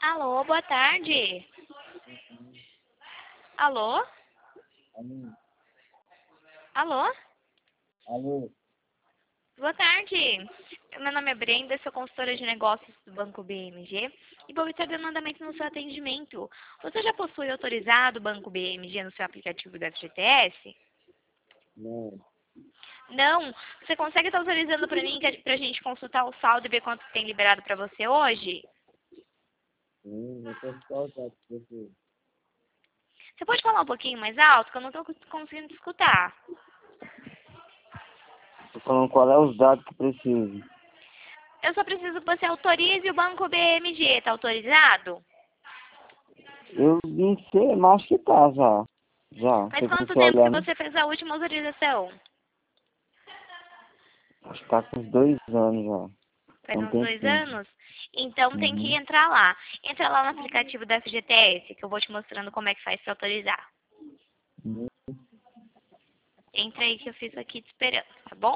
Alô, boa tarde. Alô? Alô, Alô? alô, Boa tarde. Meu nome é Brenda, sou consultora de negócios do Banco BMG e vou estar dando andamento no seu atendimento. Você já possui autorizado o Banco BMG no seu aplicativo do FGTS? não, Não? Você consegue estar autorizando para mim para a gente consultar o saldo e ver quanto tem liberado para você hoje? eu posso faltar com você. Você pode falar um pouquinho mais alto, que eu não estou conseguindo te escutar. Tô falando qual é os dados que preciso. Eu só preciso que você autorize o Banco BMG. Tá autorizado? Eu não sei, mas acho que tá já. Já, Mas tem como quanto você tempo que olhar, né? você fez a última autorização? Acho que tá com uns 2 anos já. Faz Tem um uns 2 tempinho. anos? Então tem que Uhum. entrar lá. Entra lá no aplicativo da FGTS, que eu vou te mostrando como é que faz para autorizar. Uhum. Entra aí que eu fiz aqui te esperando, tá bom?